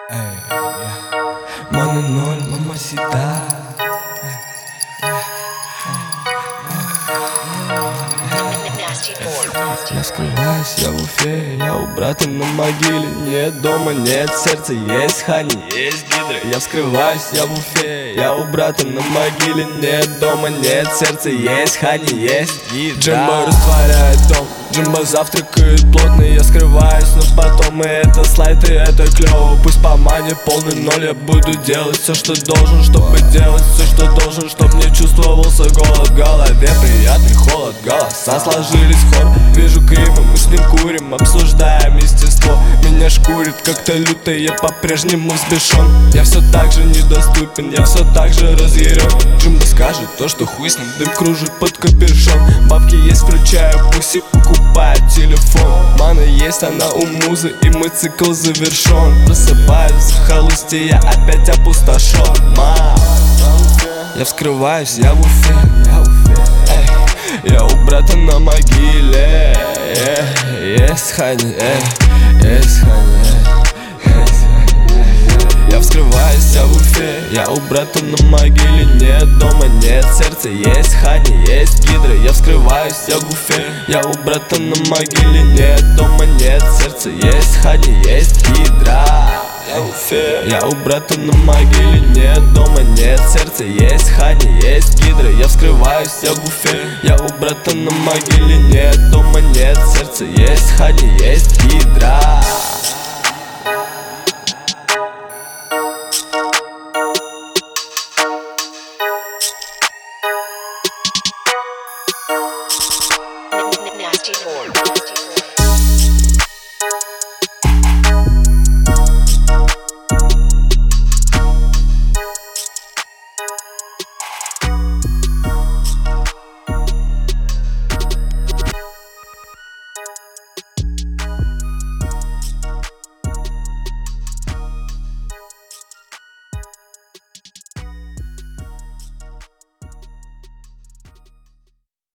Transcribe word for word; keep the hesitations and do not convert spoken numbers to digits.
Маны ноль, мамасита. Я скрываюсь, я в Уфе, я у брата на могиле. Нет дома, нет сердца, есть Хани, есть Гидра. Я скрываюсь, я в Уфе, я у брата на могиле. Нет дома, нет сердца, есть Хани, есть Гидра. Джимбо растворяет дом, Джимбо завтракает плотно. Я скрываюсь, но потом и это слайд, и это клево. Пусть по мане полный ноль, я буду делать все, что должен, чтобы делать все, что должен, чтоб не чувствовался голод в голове. Приятный холод, голоса сложились в хор. Вижу Крима, мы с ним курим, обсуждаем естество. Меня шкурит как-то люто, я по-прежнему взбешен. Я все так же недоступен, я все так же разъярен. Джимбо скажет то, что хуй с ним, дым кружит под капюшон. Бабки есть, включаю пуси, покупаю телефон. Мана есть, она у музы, и мой цикл завершен. Просыпаюсь в захолустье, я опять опустошен. Ма, я вскрываюсь, я в Уфе, я в Уфе. Эй, я у брата на могиле. Есть Хани, есть Хани. Я вскрываюсь, я в Уфе, я у брата на могиле. Нет дома, нет сердца, есть Хани, есть Гидра. Я вскрываюсь, я в Уфе, я у брата на могиле. Нет дома, нет сердца, есть Хани, есть Гидра. Я в Уфе, я у брата на могиле. Нет дома, нет сердца, есть Хани, есть Гидра. Я вскрываюсь, я в Уфе, я у брата на могиле. Нет дома, нет сердца, есть Хани, есть Гидра.